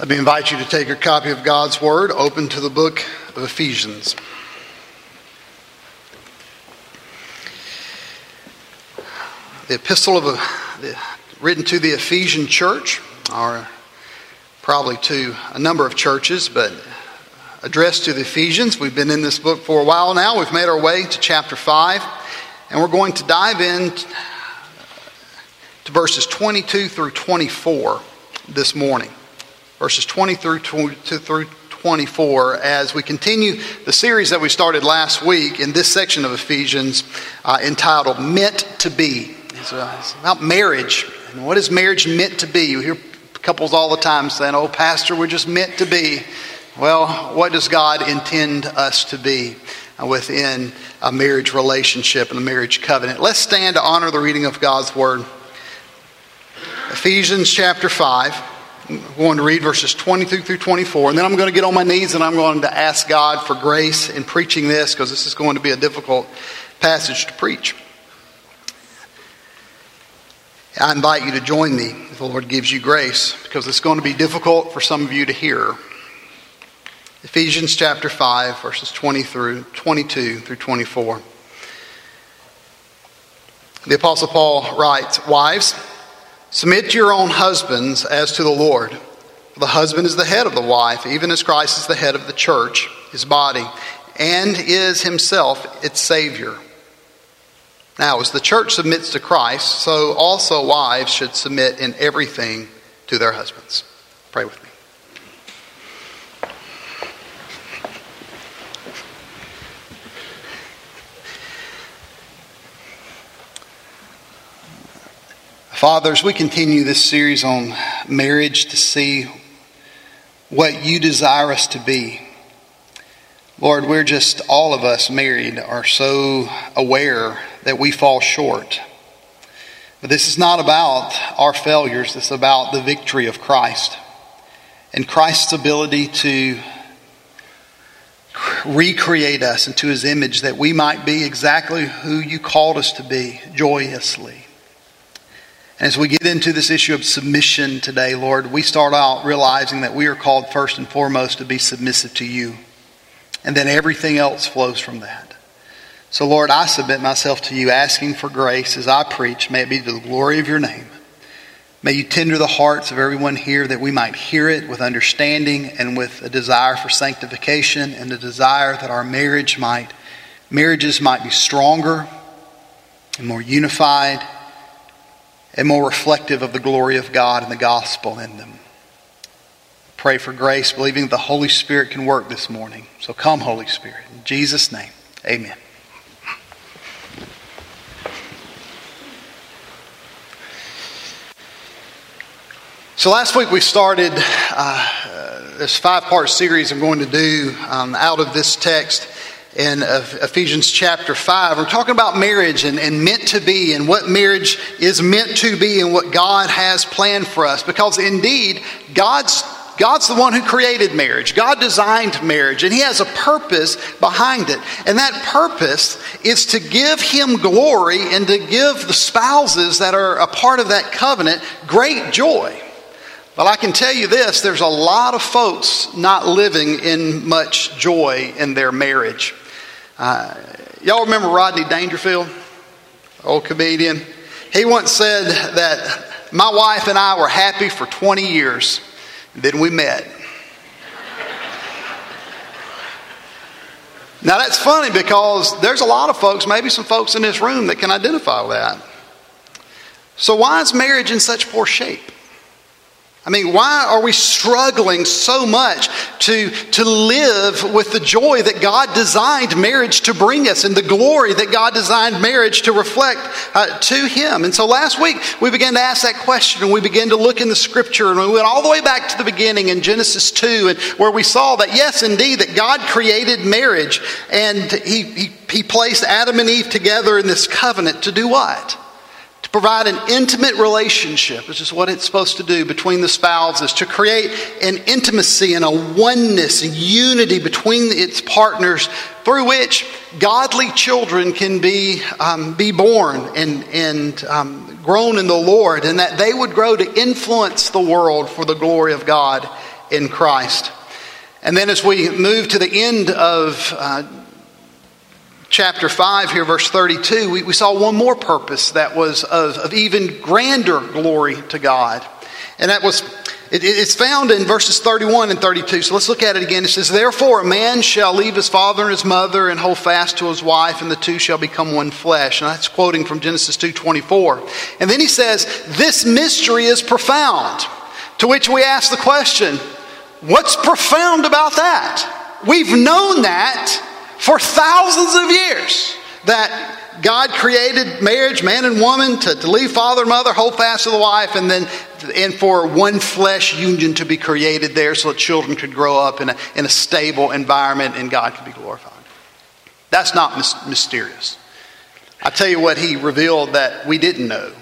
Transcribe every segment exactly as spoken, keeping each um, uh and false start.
Let me invite you to take your copy of God's Word, open to the book of Ephesians. The epistle of a, written to the Ephesian church, or probably to a number of churches, but addressed to the Ephesians. We've been in this book for a while now. We've made our way to chapter five, and we're going to dive in to verses twenty-two through twenty-four this morning. Verses twenty through twenty-four, as we continue the series that we started last week in this section of Ephesians uh, entitled Meant to Be. It's, uh, it's about marriage. And what is marriage meant to be? You hear couples all the time saying, "Oh, Pastor, we're just meant to be." Well, what does God intend us to be uh, within a marriage relationship and a marriage covenant? Let's stand to honor the reading of God's Word. Ephesians chapter five. I'm going to read verses twenty-two through twenty-four, and then I'm going to get on my knees and I'm going to ask God for grace in preaching this, because this is going to be a difficult passage to preach. I invite you to join me if the Lord gives you grace, because it's going to be difficult for some of you to hear. Ephesians chapter five, verses twenty through twenty-two through twenty-four. The Apostle Paul writes, "Wives, submit to your own husbands as to the Lord. For the husband is the head of the wife, even as Christ is the head of the church, his body, and is himself its Savior. Now, as the church submits to Christ, so also wives should submit in everything to their husbands." Pray with me. Father, as we continue this series on marriage to see what you desire us to be, Lord, we're just, all of us married are so aware that we fall short. But this is not about our failures. This is about the victory of Christ and Christ's ability to recreate us into his image, that we might be exactly who you called us to be, joyously. As we get into this issue of submission today, Lord, we start out realizing that we are called first and foremost to be submissive to you. And then everything else flows from that. So Lord, I submit myself to you, asking for grace as I preach. May it be to the glory of your name. May you tender the hearts of everyone here, that we might hear it with understanding and with a desire for sanctification, and a desire that our marriage might, marriages might be stronger and more unified and more reflective of the glory of God and the gospel in them. Pray for grace, believing the Holy Spirit can work this morning. So come, Holy Spirit. In Jesus' name, amen. So last week we started uh, this five-part series I'm going to do um, out of this text in Ephesians chapter five. We're talking about marriage and, and meant to be, and what marriage is meant to be, and what God has planned for us. Because indeed, God's God's the one who created marriage. God designed marriage, and he has a purpose behind it. And that purpose is to give him glory and to give the spouses that are a part of that covenant great joy. But I can tell you this, there's a lot of folks not living in much joy in their marriage. Uh, y'all remember Rodney Dangerfield, old comedian? He once said that my wife and I were happy for twenty years, and then we met. Now that's funny, because there's a lot of folks, maybe some folks in this room, that can identify with that. So why is marriage in such poor shape? I mean, why are we struggling so much to, to live with the joy that God designed marriage to bring us, and the glory that God designed marriage to reflect uh, to him? And so last week we began to ask that question, and we began to look in the scripture, and we went all the way back to the beginning in Genesis two, and where we saw that yes, indeed, that God created marriage, and he, he, he placed Adam and Eve together in this covenant to do what? Provide an intimate relationship, which is what it's supposed to do between the spouses, to create an intimacy and a oneness and unity between its partners, through which godly children can be um, be born and, and um, grown in the Lord, and that they would grow to influence the world for the glory of God in Christ. And then as we move to the end of uh, chapter five here, verse thirty-two, we, we saw one more purpose that was of, of even grander glory to God. And that was, it, it's found in verses thirty-one and thirty-two. So let's look at it again. It says, therefore a man shall leave his father and his mother and hold fast to his wife, and the two shall become one flesh. And that's quoting from Genesis two twenty-four. And then he says, this mystery is profound. To which we ask the question, what's profound about that? We've known that for thousands of years, that God created marriage, man and woman, to, to leave father and mother, hold fast to the wife, and then and for one flesh union to be created there so that children could grow up in a, in a stable environment and God could be glorified. That's not mis- mysterious. I tell you what he revealed that we didn't know.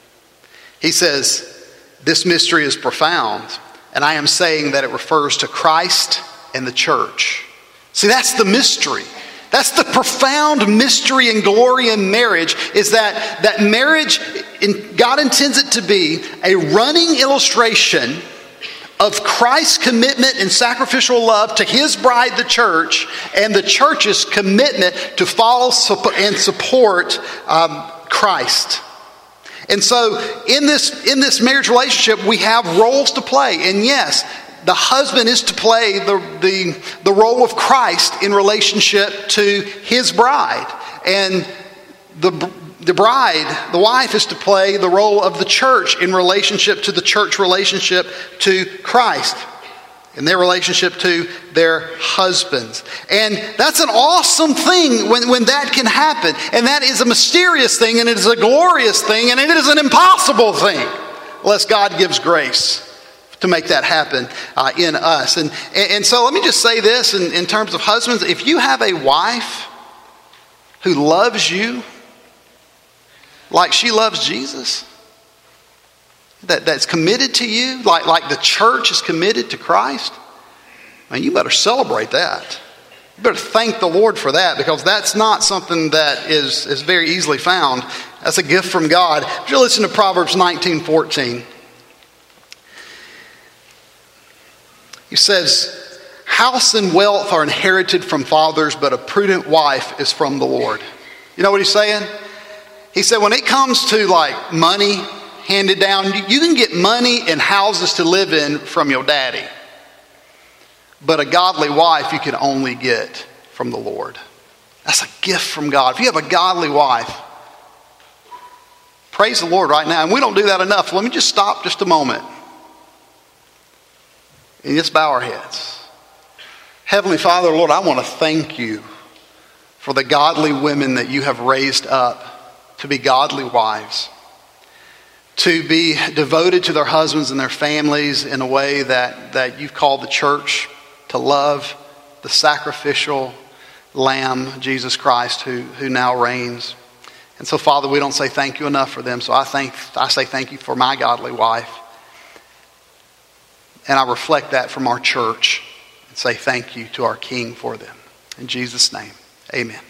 He says, this mystery is profound, and I am saying that it refers to Christ and the church. See, that's the mystery. That's the profound mystery and glory in marriage, is that, that marriage, in, God intends it to be a running illustration of Christ's commitment and sacrificial love to his bride, the church, and the church's commitment to follow and support um, Christ. And so in this, in this marriage relationship, we have roles to play. And yes, the husband is to play the, the, the role of Christ in relationship to his bride. And the, the bride, the wife, is to play the role of the church in relationship to the church relationship to Christ, in their relationship to their husbands. And that's an awesome thing when, when that can happen. And that is a mysterious thing, and it is a glorious thing, and it is an impossible thing, unless God gives grace to make that happen uh, in us. And, and so let me just say this in, in terms of husbands. If you have a wife who loves you like she loves Jesus, that, that's committed to you, like, like the church is committed to Christ, man, you better celebrate that. You better thank the Lord for that, because that's not something that is, is very easily found. That's a gift from God. If you listen to Proverbs nineteen fourteen, he says, house and wealth are inherited from fathers, but a prudent wife is from the Lord. You know what he's saying? He said when it comes to like money handed down, you, you can get money and houses to live in from your daddy. But a godly wife you can only get from the Lord. That's a gift from God. If you have a godly wife, praise the Lord right now. And we don't do that enough. Let me just stop just a moment. And just bow our heads. Heavenly Father, Lord, I want to thank you for the godly women that you have raised up to be godly wives, to be devoted to their husbands and their families in a way that, that you've called the church to love the sacrificial Lamb, Jesus Christ, who, who now reigns. And so, Father, we don't say thank you enough for them. So I thank I say thank you for my godly wife. And I reflect that from our church and say thank you to our King for them. In Jesus' name, amen.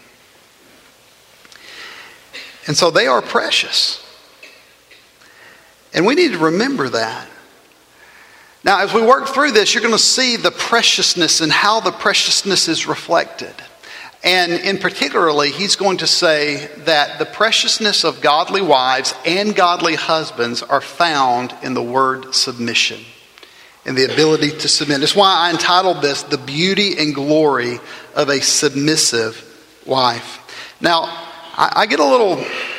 And so they are precious. And we need to remember that. Now, as we work through this, you're going to see the preciousness and how the preciousness is reflected. And in particularly, he's going to say that the preciousness of godly wives and godly husbands are found in the word submission, and the ability to submit. That's why I entitled this, The Beauty and Glory of a Submissive Wife. Now, I, I get a little,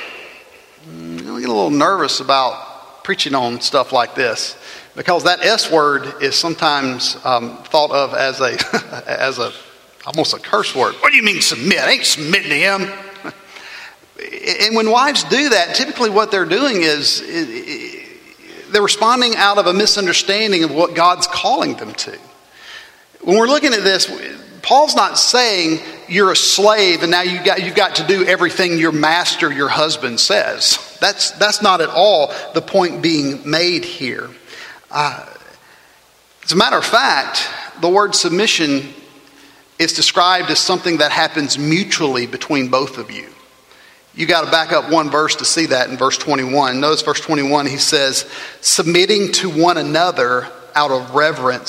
I get a little nervous about preaching on stuff like this, because that S word is sometimes um, thought of as a, as a, almost a curse word. What do you mean submit? I ain't submitting to him. And when wives do that, typically what they're doing is, is they're responding out of a misunderstanding of what God's calling them to. When we're looking at this, Paul's not saying you're a slave and now you got, you've got to do everything your master, your husband says. That's, that's not at all the point being made here. Uh, as a matter of fact, the word submission is described as something that happens mutually between both of you. You got to back up one verse to see that in verse twenty-one. Notice verse twenty-one, he says, submitting to one another out of reverence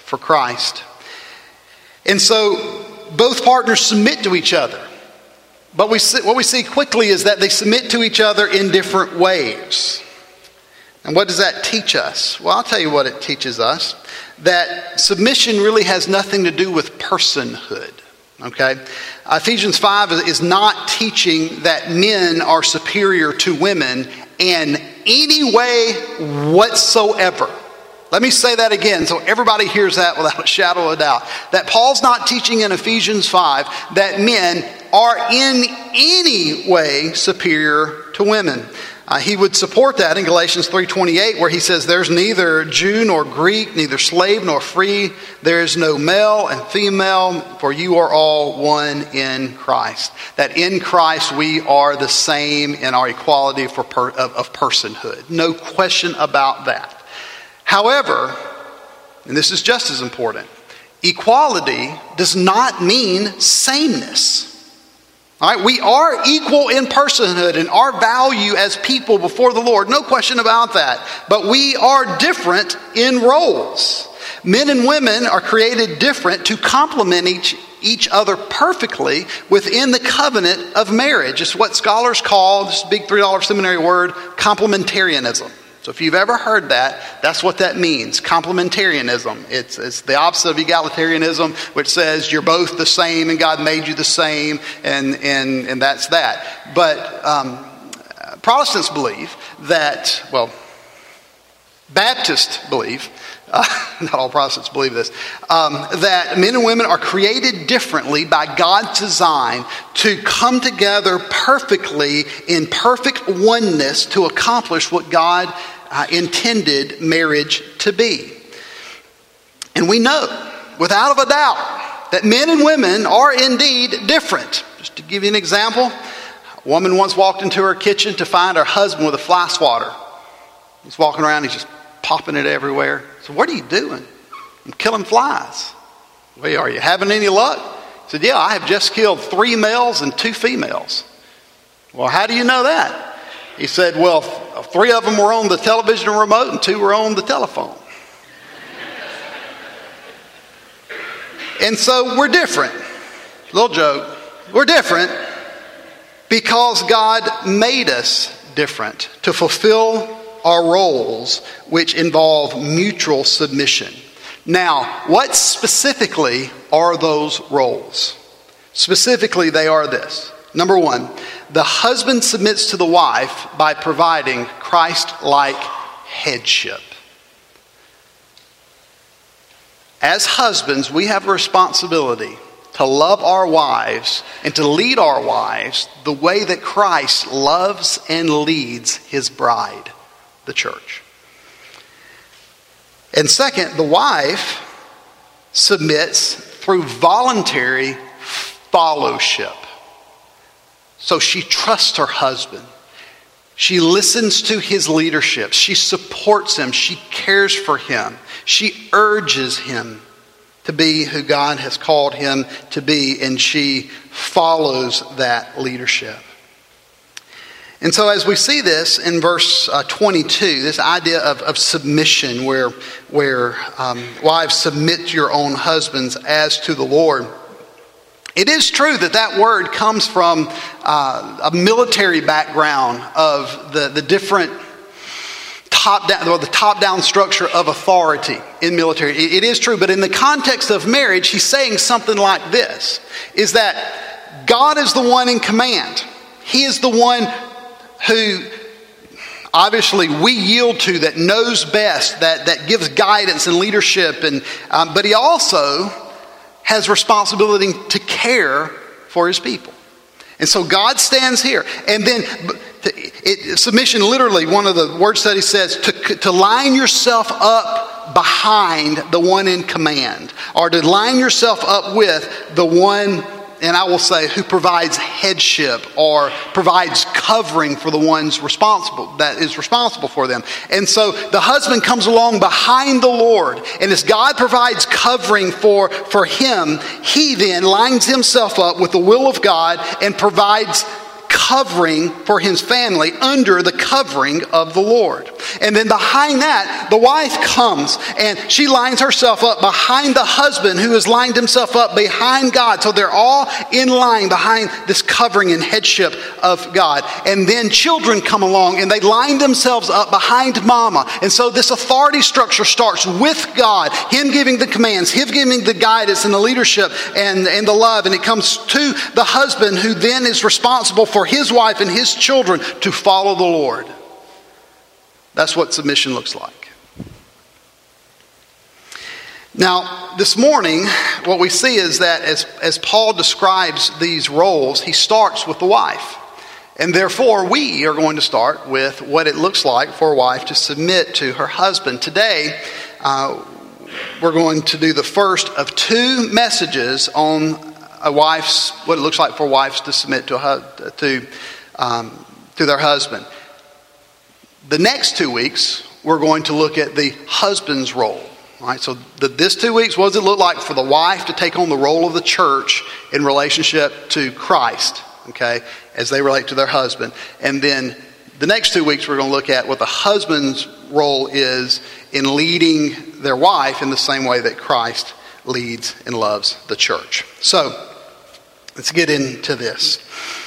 for Christ. And so both partners submit to each other. But we see, what we see quickly is that they submit to each other in different ways. And what does that teach us? Well, I'll tell you what it teaches us. That submission really has nothing to do with personhood. Okay? Ephesians five is not teaching that men are superior to women in any way whatsoever. Let me say that again so everybody hears that without a shadow of a doubt. That Paul's not teaching in Ephesians five that men are in any way superior to women. Uh, he would support that in Galatians three twenty-eight, where he says, there's neither Jew nor Greek, neither slave nor free. There is no male and female, for you are all one in Christ. That in Christ we are the same in our equality for per, of, of personhood. No question about that. However, and this is just as important, equality does not mean sameness. All right, we are equal in personhood and our value as people before the Lord. No question about that. But we are different in roles. Men and women are created different to complement each, each other perfectly within the covenant of marriage. It's what scholars call, this big three dollar seminary word, complementarianism. So if you've ever heard that, that's what that means, complementarianism. It's, it's the opposite of egalitarianism, which says you're both the same and God made you the same, and, and, and that's that. But um, Protestants believe that, well, Baptists believe, uh, not all Protestants believe this, um, that men and women are created differently by God's design to come together perfectly in perfect oneness to accomplish what God uh, intended marriage to be. And we know, without a doubt, that men and women are indeed different. Just to give you an example, a woman once walked into her kitchen to find her husband with a fly swatter. He's walking around, he's just popping it everywhere. So what are you doing? I'm killing flies. Well, are you having any luck? He said, yeah, I have just killed three males and two females. Well, how do you know that? He said, well, three of them were on the television remote and two were on the telephone. And so we're different. Little joke. We're different because God made us different to fulfill our roles, which involve mutual submission. Now, what specifically are those roles? Specifically, they are this. Number one, the husband submits to the wife by providing Christ-like headship. As husbands, we have a responsibility to love our wives and to lead our wives the way that Christ loves and leads his bride, the church. And second, the wife submits through voluntary fellowship. So she trusts her husband. She listens to his leadership. She supports him. She cares for him. She urges him to be who God has called him to be, and she follows that leadership. And so as we see this in verse uh, twenty-two, this idea of, of submission where, where um, wives submit to your own husbands as to the Lord. It is true that that word comes from uh, a military background of the, the different top down, or the top down structure of authority in military. It, it is true, but in the context of marriage, he's saying something like this, is that God is the one in command. He is the one who obviously we yield to, that knows best, that, that gives guidance and leadership, and um, but he also has responsibility to care for his people. And so God stands here. And then it, submission, literally, one of the word studies says to, to line yourself up behind the one in command, or to line yourself up with the one, and I will say, who provides headship or provides covering for the ones responsible, that is responsible for them. And so the husband comes along behind the Lord, and as God provides covering for, for him, he then lines himself up with the will of God and provides covering for his family under the covering of the Lord. And then behind that, the wife comes and she lines herself up behind the husband who has lined himself up behind God. So they're all in line behind this covering and headship of God. And then children come along and they line themselves up behind mama. And so this authority structure starts with God, him giving the commands, him giving the guidance and the leadership and, and the love. And it comes to the husband who then is responsible for his wife and his children to follow the Lord. That's what submission looks like. Now, this morning, what we see is that as, as Paul describes these roles, he starts with the wife. And therefore, we are going to start with what it looks like for a wife to submit to her husband. Today, uh, we're going to do the first of two messages on a wife's, what it looks like for wives to submit to a, to um, to their husband. The next two weeks, we're going to look at the husband's role. All right, so the, this two weeks, what does it look like for the wife to take on the role of the church in relationship to Christ, okay, as they relate to their husband. And then the next two weeks, we're going to look at what the husband's role is in leading their wife in the same way that Christ leads and loves the church. So, let's get into this.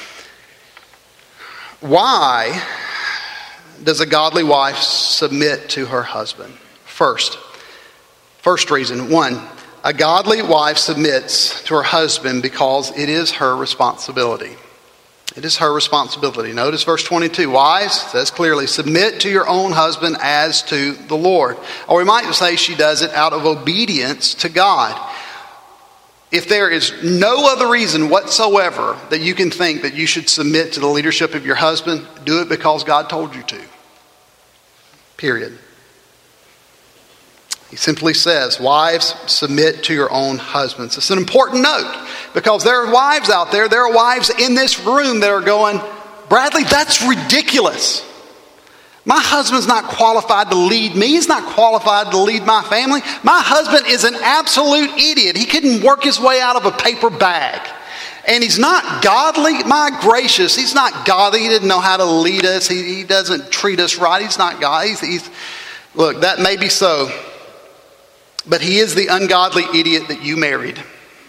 Why does a godly wife submit to her husband? First, first reason, one, a godly wife submits to her husband because it is her responsibility. It is her responsibility. Notice verse twenty-two. Wives, says clearly, submit to your own husband as to the Lord. Or we might say she does it out of obedience to God. If there is no other reason whatsoever that you can think that you should submit to the leadership of your husband, do it because God told you to. Period. He simply says, wives, submit to your own husbands. It's an important note because there are wives out there, there are wives in this room that are going, Bradley, that's ridiculous. My husband's not qualified to lead me. He's not qualified to lead my family. My husband is an absolute idiot. He couldn't work his way out of a paper bag. And he's not godly. My gracious, he's not godly. He didn't know how to lead us. He, he doesn't treat us right. He's not God. He's, he's, look, that may be so. But he is the ungodly idiot that you married.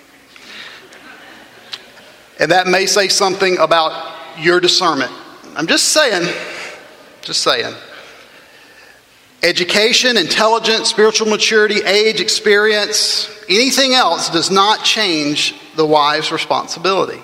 And that may say something about your discernment. I'm just saying... Just saying. Education, intelligence, spiritual maturity, age, experience, anything else does not change the wife's responsibility.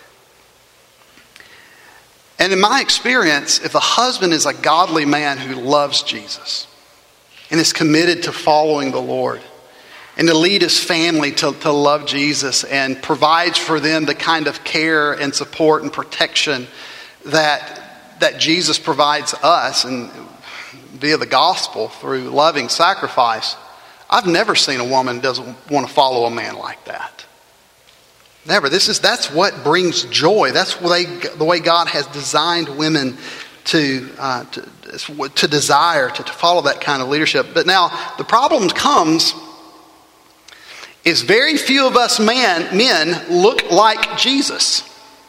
And in my experience, if the husband is a godly man who loves Jesus and is committed to following the Lord and to lead his family to, to love Jesus and provides for them the kind of care and support and protection that that Jesus provides us and via the gospel through loving sacrifice, I've never seen a woman who doesn't want to follow a man like that. Never. This is that's what brings joy. That's the way, the way God has designed women to uh, to, to desire to, to follow that kind of leadership. But now the problem comes is very few of us man, men look like Jesus.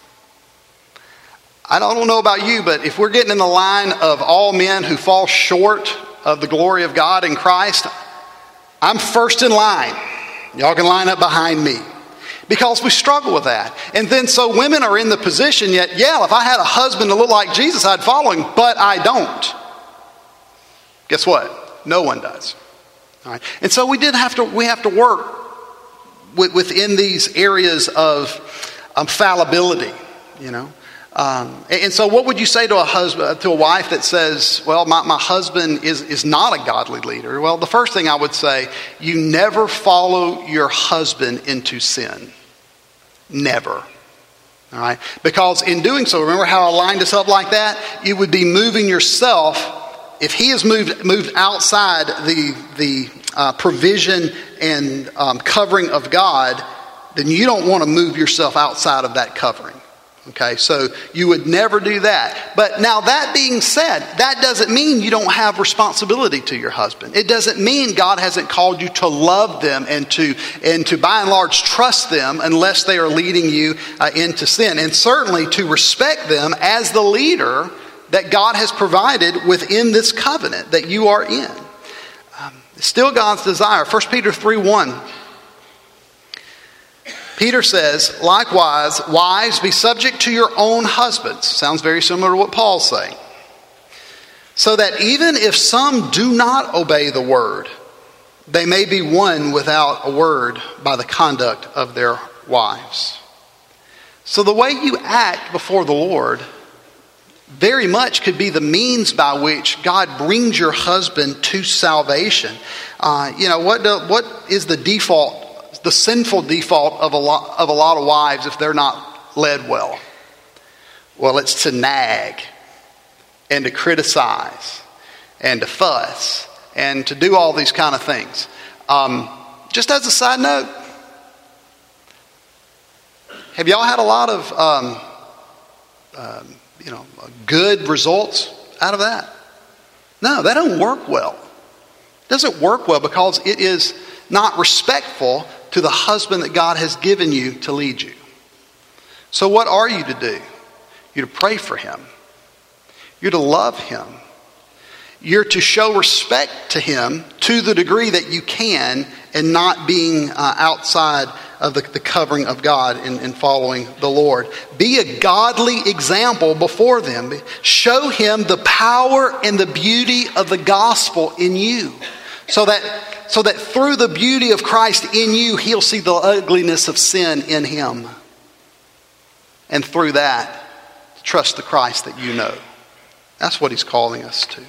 I don't know about you, but if we're getting in the line of all men who fall short of the glory of God in Christ, I'm first in line. Y'all can line up behind me. Because we struggle with that. And then so women are in the position yet, yeah, if I had a husband that looked like Jesus, I'd follow him, but I don't. Guess what? No one does. All right. And so we did have to, we have to work with, within these areas of um, fallibility, you know. Um, and so what would you say to a husband, to a wife that says, well, my, my husband is, is not a godly leader? Well, the first thing I would say, you never follow your husband into sin. Never. All right? Because in doing so, remember how I lined us up like that? You would be moving yourself, if he has moved moved outside the, the uh, provision and um, covering of God, then you don't want to move yourself outside of that covering. Okay, so you would never do that. But now that being said, that doesn't mean you don't have responsibility to your husband. It doesn't mean God hasn't called you to love them and to, and to by and large trust them unless they are leading you uh, into sin. And certainly to respect them as the leader that God has provided within this covenant that you are in. Um, it's still God's desire. First Peter three one. Peter says, likewise, wives, be subject to your own husbands. Sounds very similar to what Paul's saying. So that even if some do not obey the word, they may be won without a word by the conduct of their wives. So the way you act before the Lord very much could be the means by which God brings your husband to salvation. Uh, you know, what do, what is the default the sinful default of a lot of a lot of wives if they're not led well? Well, it's to nag and to criticize and to fuss and to do all these kind of things. Um, just as a side note, have y'all had a lot of um, um, you know good results out of that? No, that don't work well. It doesn't work well because it is not respectful to the husband that God has given you to lead you. So what are you to do? You're to pray for him. You're to love him. You're to show respect to him to the degree that you can and not being uh, outside of the, the covering of God and, and following the Lord. Be a godly example before them. Show him the power and the beauty of the gospel in you. So that So that through the beauty of Christ in you, he'll see the ugliness of sin in him. And through that, trust the Christ that you know. That's what he's calling us to.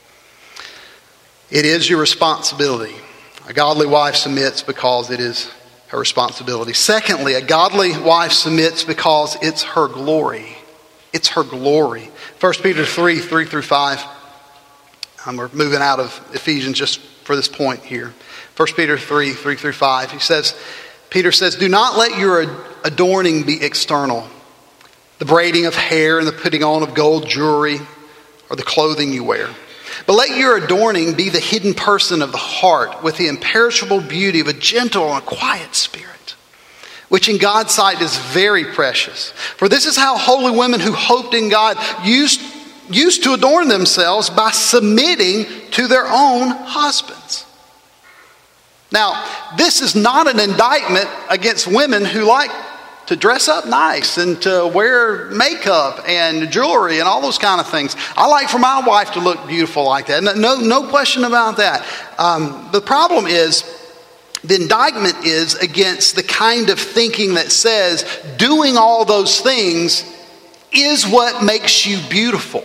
It is your responsibility. A godly wife submits because it is her responsibility. Secondly, a godly wife submits because it's her glory. It's her glory. First Peter three, three through five. Um, we're moving out of Ephesians just for this point here. First Peter three, three through five. He says, Peter says, do not let your adorning be external, the braiding of hair and the putting on of gold jewelry or the clothing you wear. But let your adorning be the hidden person of the heart with the imperishable beauty of a gentle and a quiet spirit, which in God's sight is very precious. For this is how holy women who hoped in God used used to adorn themselves by submitting to their own husbands. Now, this is not an indictment against women who like to dress up nice and to wear makeup and jewelry and all those kind of things. I like for my wife to look beautiful like that. No, no question about that. Um, the problem is, the indictment is against the kind of thinking that says doing all those things is what makes you beautiful.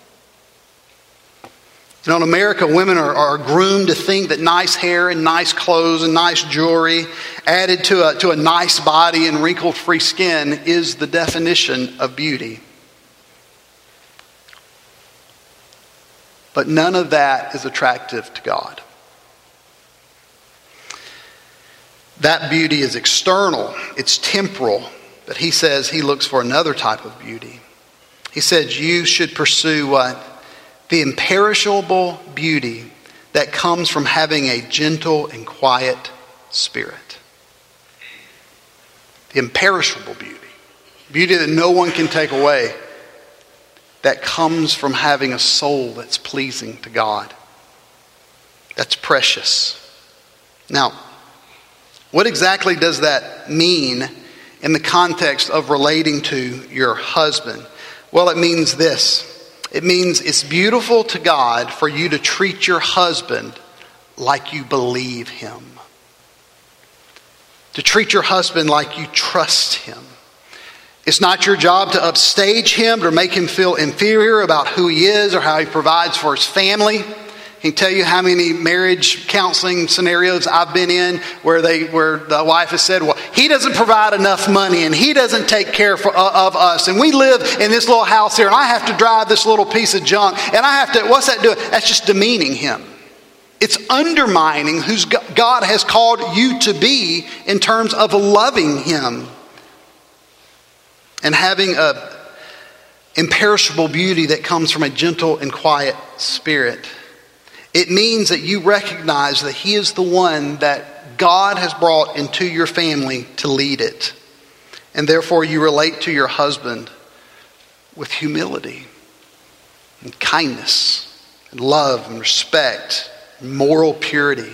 You know, in America, women are, are groomed to think that nice hair and nice clothes and nice jewelry added to a, to a nice body and wrinkle-free skin is the definition of beauty. But none of that is attractive to God. That beauty is external, it's temporal, but he says he looks for another type of beauty. He said you should pursue what? The imperishable beauty that comes from having a gentle and quiet spirit. The imperishable beauty. Beauty that no one can take away. That comes from having a soul that's pleasing to God. That's precious. Now, what exactly does that mean in the context of relating to your husband? Well, it means this. It means it's beautiful to God for you to treat your husband like you believe him. To treat your husband like you trust him. It's not your job to upstage him or make him feel inferior about who he is or how he provides for his family. I can tell you how many marriage counseling scenarios I've been in where they, where the wife has said, well, he doesn't provide enough money and he doesn't take care for, uh, of us. And we live in this little house here and I have to drive this little piece of junk. And I have to, what's that doing? That's just demeaning him. It's undermining who God has called you to be in terms of loving him. and having a imperishable beauty that comes from a gentle and quiet spirit. It means that you recognize that he is the one that God has brought into your family to lead it. And therefore you relate to your husband with humility and kindness and love and respect and moral purity.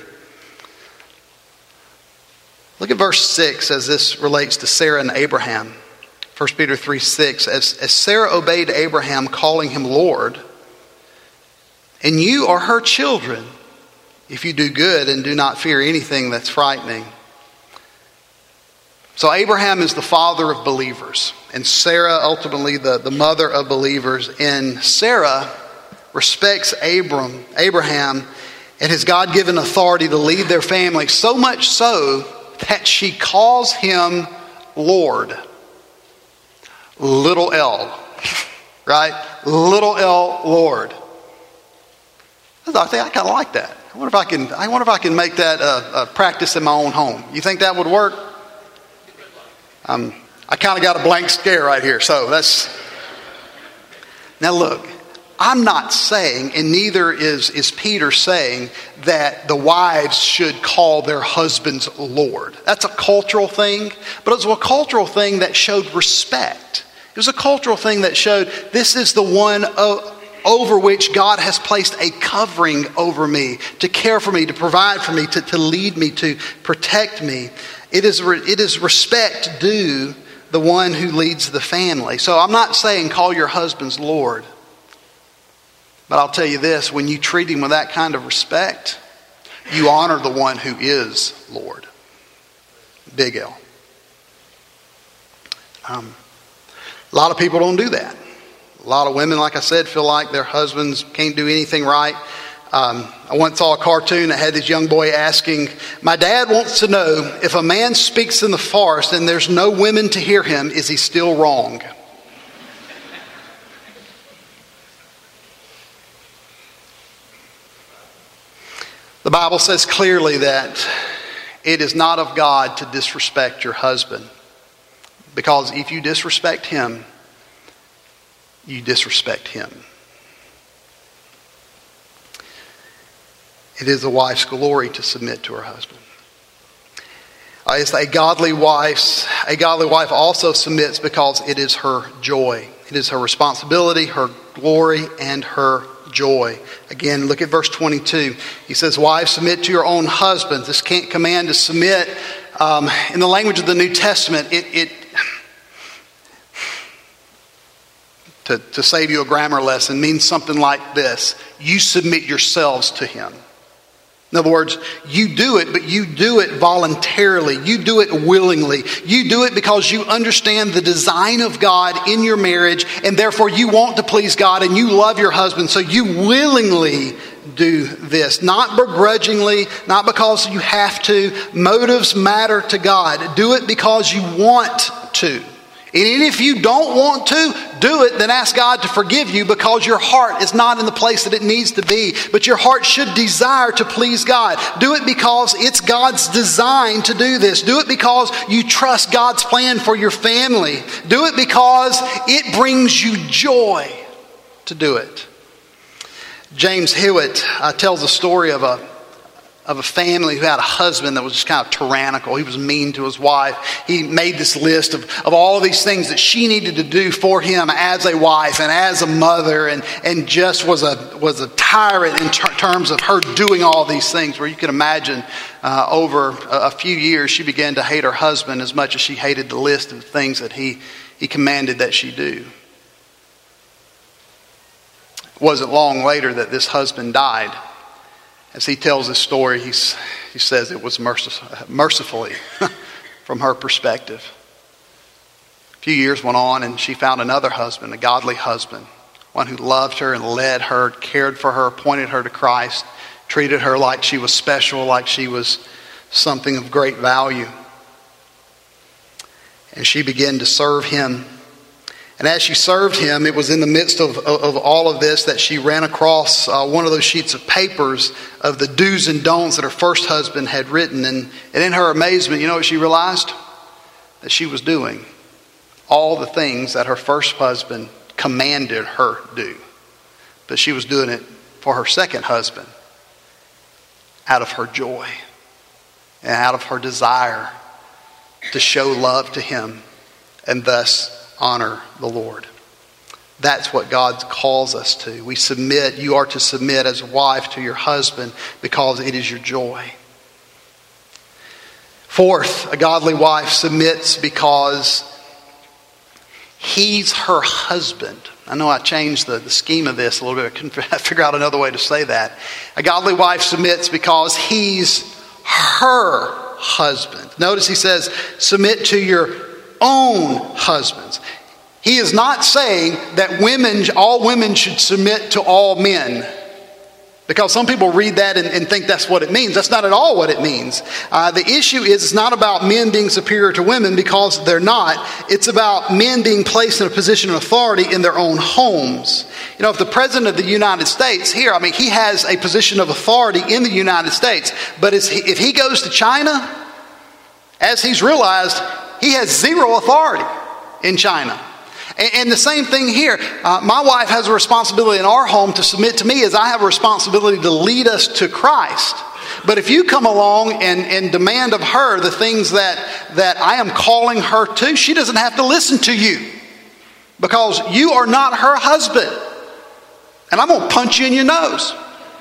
Look at verse six as this relates to Sarah and Abraham. First Peter three six, as, as Sarah obeyed Abraham, calling him Lord, and you are her children if you do good and do not fear anything that's frightening. So Abraham is the father of believers, and Sarah ultimately the, the mother of believers. And Sarah respects Abram, Abraham and his God-given authority to lead their family, so much so that she calls him Lord. Little L, right? Little L, Lord. I think I kind of like that. I wonder if I can. I wonder if I can make that a, a practice in my own home. You think that would work? Um, I kind of got a blank stare right here. So that's. Now look, I'm not saying, and neither is is Peter saying, that the wives should call their husbands Lord. That's a cultural thing, but it was a cultural thing that showed respect. It was a cultural thing that showed this is the one over which God has placed a covering over me, to care for me, to provide for me, to, to lead me, to protect me. It is, it is respect due the one who leads the family. So I'm not saying call your husbands Lord. But I'll tell you this, when you treat him with that kind of respect, you honor the one who is Lord. Big L. Um, a lot of people don't do that. A lot of women, like I said, feel like their husbands can't do anything right. Um, I once saw a cartoon that had this young boy asking, my dad wants to know, if a man speaks in the forest and there's no women to hear him, is he still wrong? The Bible says clearly that it is not of God to disrespect your husband. Because if you disrespect him, you disrespect him. It is a wife's glory to submit to her husband. Uh, it's a godly wife. A godly wife also submits because it is her joy. It is her responsibility, her glory, and her joy. Again, look at verse twenty-two. He says, wives, submit to your own husbands. This can't command to submit. Um, in the language of the New Testament, it, it to, to save you a grammar lesson, means something like this. You submit yourselves to him. In other words, you do it, but you do it voluntarily. You do it willingly. You do it because you understand the design of God in your marriage, and therefore you want to please God and you love your husband, so you willingly do this. Not begrudgingly, not because you have to. Motives matter to God. Do it because you want to. And if you don't want to do it, then ask God to forgive you, because your heart is not in the place that it needs to be. But your heart should desire to please God. Do it because it's God's design to do this. Do it because you trust God's plan for your family. Do it because it brings you joy to do it. James Hewitt uh, tells a story of a of a family who had a husband that was just kind of tyrannical. He was mean to his wife. He made this list of, of all of these things that she needed to do for him as a wife and as a mother, and, and just was a was a tyrant in ter- terms of her doing all these things, where you can imagine uh, over a, a few years she began to hate her husband as much as she hated the list of things that he, he commanded that she do. It wasn't long later that this husband died. As he tells this story, he's, he says it was mercif- mercifully from her perspective. A few years went on and she found another husband, a godly husband, one who loved her and led her, cared for her, pointed her to Christ, treated her like she was special, like she was something of great value. And she began to serve him. And as she served him, it was in the midst of, of, of all of this that she ran across uh, one of those sheets of papers of the do's and don'ts that her first husband had written. And, and in her amazement, you know what she realized? That she was doing. all the things that her first husband commanded her do. But she was doing it for her second husband out of her joy and out of her desire to show love to him and thus honor the Lord. That's what God calls us to. We submit, you are to submit as a wife to your husband because it is your joy. Fourth, a godly wife submits because he's her husband. I know I changed the, the scheme of this a little bit. I couldn't figure out another way to say that. A godly wife submits because he's her husband. Notice he says, submit to your own husbands. He is not saying that women, all women should submit to all men. Because some people read that and, and think that's what it means. That's not at all what it means. Uh, the issue is it's not about men being superior to women because they're not. It's about men being placed in a position of authority in their own homes. You know, if the President of the United States here, I mean, he has a position of authority in the United States. But is he, if he goes to China, as he's realized, he has zero authority in China. And the same thing here. Uh, my wife has a responsibility in our home to submit to me as I have a responsibility to lead us to Christ. But if you come along and, and demand of her the things that, that I am calling her to, she doesn't have to listen to you. Because you are not her husband. And I'm going to punch you in your nose.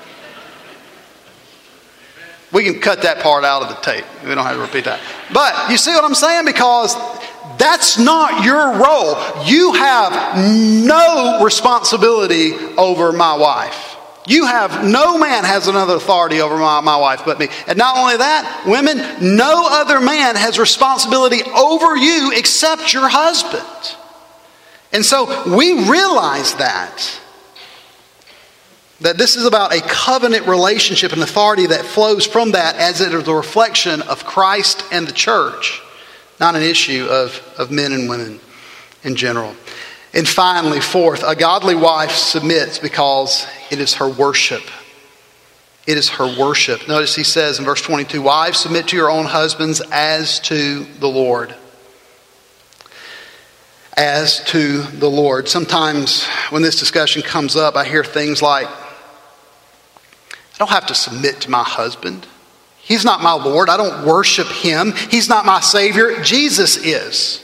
We can cut that part out of the tape. We don't have to repeat that. But you see what I'm saying? Because that's not your role. You have no responsibility over my wife. You have, no man has another authority over my, my wife but me. And not only that, women, no other man has responsibility over you except your husband. And so we realize that. That this is about a covenant relationship and authority that flows from that as it is a reflection of Christ and the church. Not an issue of, of men and women in general. And finally, fourth, a godly wife submits because it is her worship. It is her worship. Notice he says in verse twenty-two, wives, submit to your own husbands as to the Lord. As to the Lord. Sometimes when this discussion comes up, I hear things like, I don't have to submit to my husband. He's not my Lord. I don't worship him. He's not my Savior. Jesus is.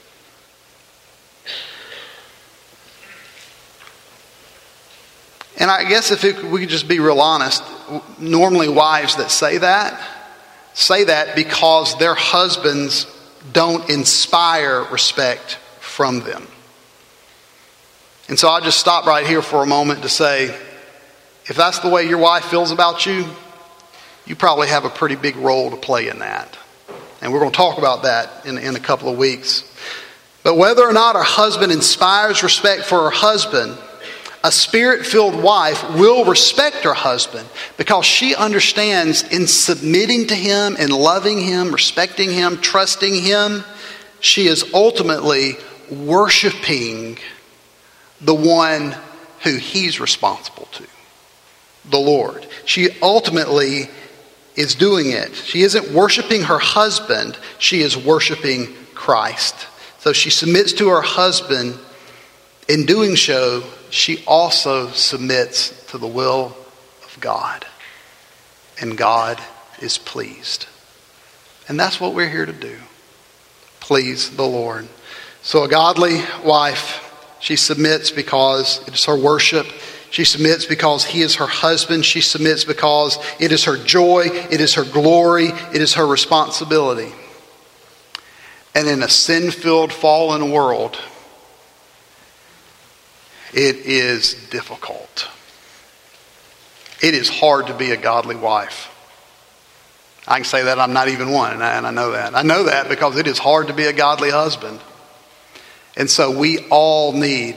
And I guess if it, we could just be real honest, normally wives that say that, say that because their husbands don't inspire respect from them. And so I'll just stop right here for a moment to say, if that's the way your wife feels about you, you probably have a pretty big role to play in that. And we're going to talk about that in, in a couple of weeks. But whether or not her husband inspires respect for her husband, a spirit-filled wife will respect her husband because she understands in submitting to him and loving him, respecting him, trusting him, she is ultimately worshiping the one who he's responsible to, the Lord. She ultimately is doing it. She isn't worshiping her husband, she is worshiping Christ. So she submits to her husband. In doing so, she also submits to the will of God. And God is pleased. And that's what we're here to do. Please the Lord. So a godly wife, she submits because it is her worship. She submits because he is her husband. She submits because it is her joy. It is her glory. It is her responsibility. And in a sin-filled, fallen world, it is difficult. It is hard to be a godly wife. I can say that I'm not even one, and I, and I know that. I know that because it is hard to be a godly husband. And so we all need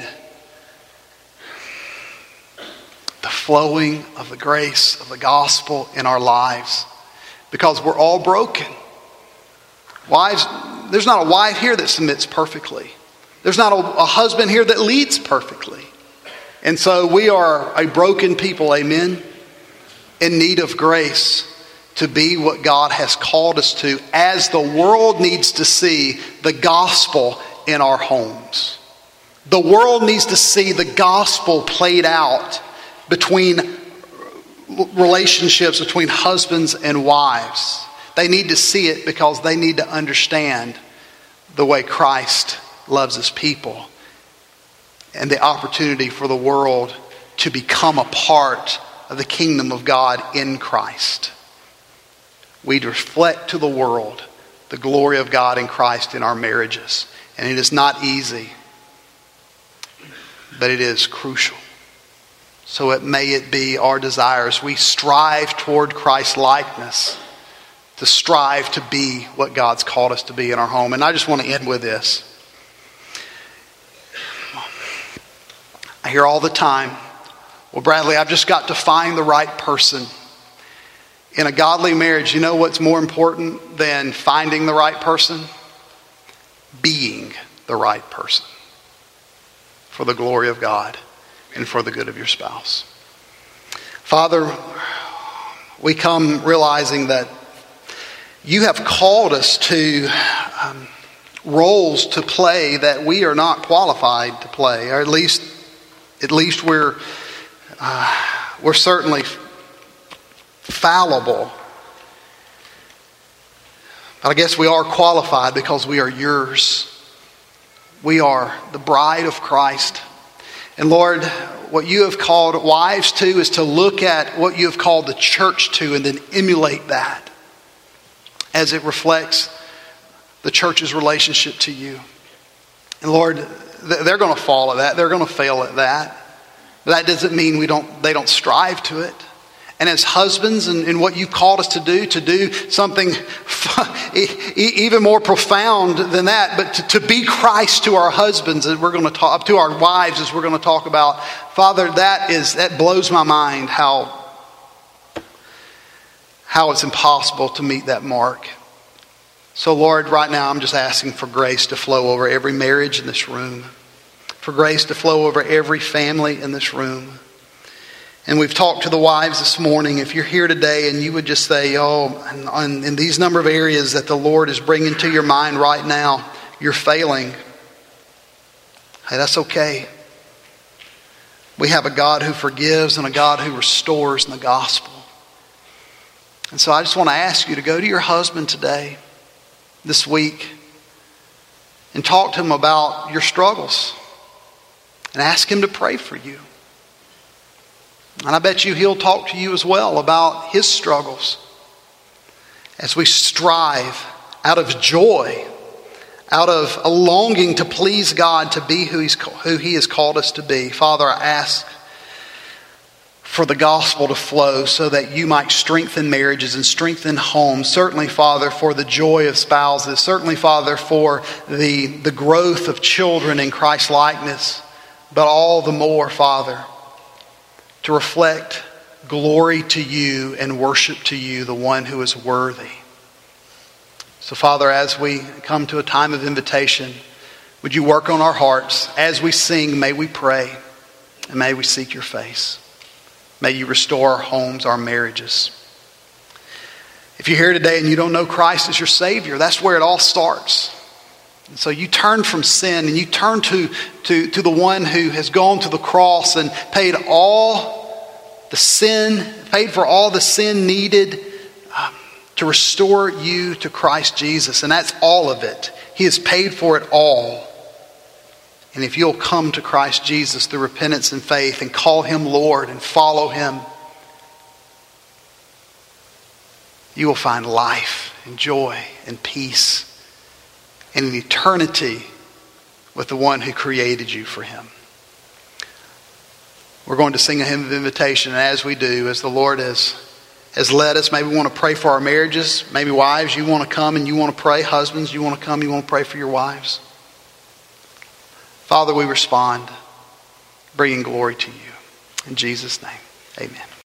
the flowing of the grace of the gospel in our lives because we're all broken. Wives, there's not a wife here that submits perfectly. There's not a, a husband here that leads perfectly. And so we are a broken people, amen, in need of grace to be what God has called us to as the world needs to see the gospel in our homes. The world needs to see the gospel played out between relationships between husbands and wives. They need to see it because they need to understand the way Christ loves his people and the opportunity for the world to become a part of the kingdom of God in Christ. We reflect to the world the glory of God in Christ in our marriages. And it is not easy, but it is crucial. So it may it be our desire as we strive toward Christ's likeness to strive to be what God's called us to be in our home. And I just want to end with this. I hear all the time, well, Bradley, I've just got to find the right person. In a godly marriage, you know what's more important than finding the right person? Being the right person for the glory of God and for the good of your spouse. Father, we come realizing that you have called us to um, roles to play that we are not qualified to play, or at least, at least we're uh, we're certainly fallible. But I guess we are qualified because we are yours. We are the bride of Christ. And Lord, what you have called wives to is to look at what you have called the church to and then emulate that as it reflects the church's relationship to you. And Lord, they're going to fall at that. They're going to fail at that. But that doesn't mean we don't. They don't strive to it. And as husbands, and, and what you've called us to do, to do something even more profound than that, but to, to be Christ to our husbands, as we're going to talk, to our wives, as we're going to talk about, Father, that is that blows my mind how how it's impossible to meet that mark. So, Lord, right now I'm just asking for grace to flow over every marriage in this room, for grace to flow over every family in this room. And we've talked to the wives this morning. If you're here today and you would just say, oh, in, in these number of areas that the Lord is bringing to your mind right now, you're failing. Hey, that's okay. We have a God who forgives and a God who restores in the gospel. And so I just want to ask you to go to your husband today, this week, and talk to him about your struggles and ask him to pray for you. And I bet you he'll talk to you as well about his struggles as we strive out of joy, out of a longing to please God, to be who he's, who he has called us to be. Father, I ask for the gospel to flow so that you might strengthen marriages and strengthen homes. Certainly, Father, for the joy of spouses. Certainly, Father, for the, the growth of children in Christ's likeness. But all the more, Father, to reflect glory to you and worship to you, the one who is worthy. So, Father, as we come to a time of invitation, would you work on our hearts? As we sing, may we pray and may we seek your face. May you restore our homes, our marriages. If you're here today and you don't know Christ as your Savior, that's where it all starts. And so you turn from sin and you turn to, to, to the one who has gone to the cross and paid all the sin, paid for all the sin needed um, to restore you to Christ Jesus. And that's all of it. He has paid for it all. And if you'll come to Christ Jesus through repentance and faith and call him Lord and follow him, you will find life and joy and peace and an eternity with the one who created you for him. We're going to sing a hymn of invitation, and as we do, as the Lord has, has led us, maybe we want to pray for our marriages. Maybe wives, you want to come and you want to pray. Husbands, you want to come, you want to pray for your wives. Father, we respond, bringing glory to you. In Jesus' name, amen.